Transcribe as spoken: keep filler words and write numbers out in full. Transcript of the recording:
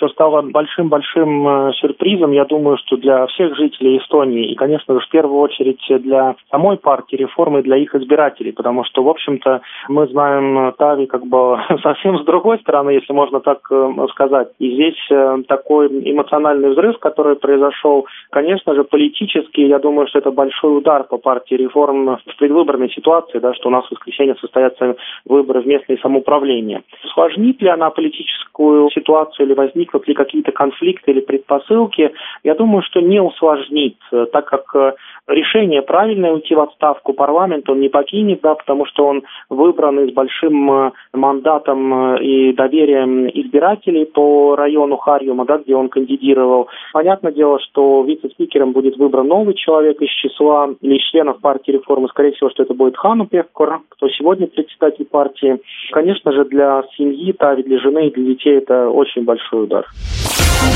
что стало большим-большим сюрпризом, я думаю, что для всех жителей Эстонии и, конечно же, в первую очередь для самой партии реформы, для их избирателей, потому что, в общем-то, мы знаем Тави как бы совсем с другой стороны, если можно так сказать. И здесь такой эмоциональный взрыв, который произошел, конечно же, политически, я думаю, что это большой удар по партии реформ в предвыборной ситуации, да, что у нас в воскресенье состоятся выборы в местное самоуправление. Усложнит ли она политическую ситуацию или возникнут ли какие-то конфликты или предпосылки? Я думаю, что не усложнит, так как решение правильное уйти в отставку, парламент он не покинет, да, потому что он выбран и с большим мандатом и доверием избирателей по району Харьюма, да, где он кандидировал. Понятное дело, что вице-спикером будет выбран новый человек из числа или из членов партии реформы. Скорее всего, что это будет Хану Пеккор, кто сегодня председатель партии. Конечно же, для семьи, Тави, для жены и для детей это очень большой удар.